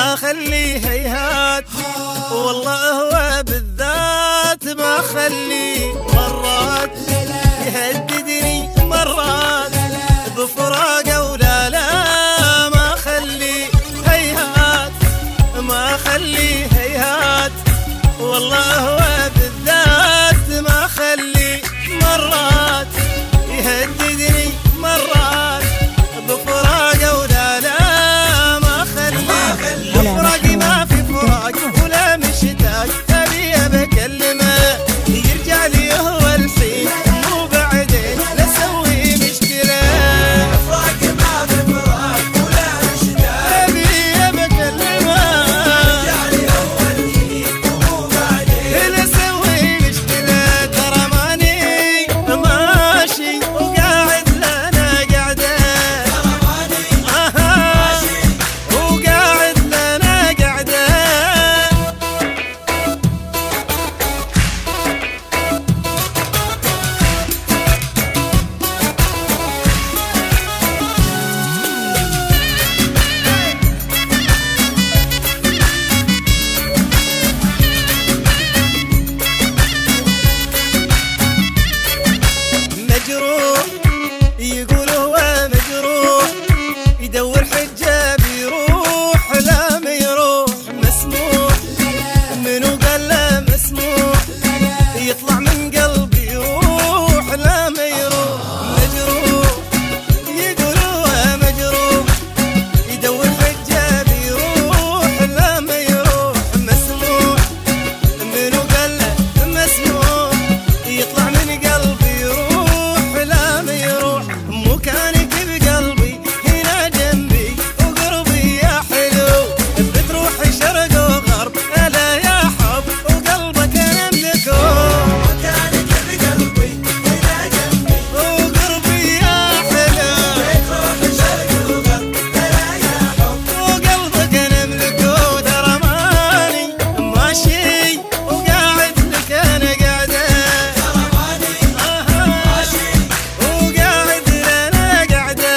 ما خلي هيهات والله هو بالذات ما خلي مرات يهددني مرات بفراقه ولا لا ما خلي هيهات ما خلي هيهات والله هو بالذات ما خلي مرات يهددني مرات بفراقه ولا لا ما خلي فراقي ما في فراق ولا مشتاق ابي بكلمه يرجع لي هو الحين مو بعدين نسوي مشكله فراقي ما في فراق ولا مشتاق ابي بكلمه يرجع لي هو الحين مو بعدين نسوي مشكله ترى ماني ماشي وقاعد لنا قعده ترى ماني ماشي وقاعد لنا قعده مجروح يقول هو مجروح يدور حجة بيروح لا ما يروح مسموح منو قال له مسموح يطلع من قلبي يروح لا ما يروح مجروح يقول هو مجروح يدور حجة بيروح لا ما يروح مسموح منو قال له مسموح يطلع من قلبي يروح لا ما يروح مكانك بقلبي هنا جنبي وقربي يا حلو بتروحي شرق وغرب الا يا حب وقلبك املكه مكانك بقلبي هنا جنبي وقربي يا حلو بتروحي شرق وغرب الا يا حب وقلبك املكه ترى ماني ماشي وقاعد لك انا قاعده ترى ماني ماشي وقاعد لنا قاعده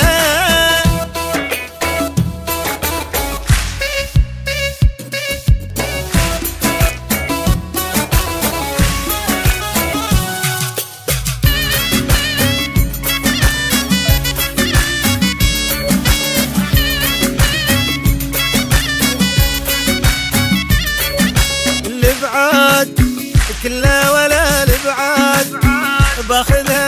الابعاد كله ولا الابعاد باخذها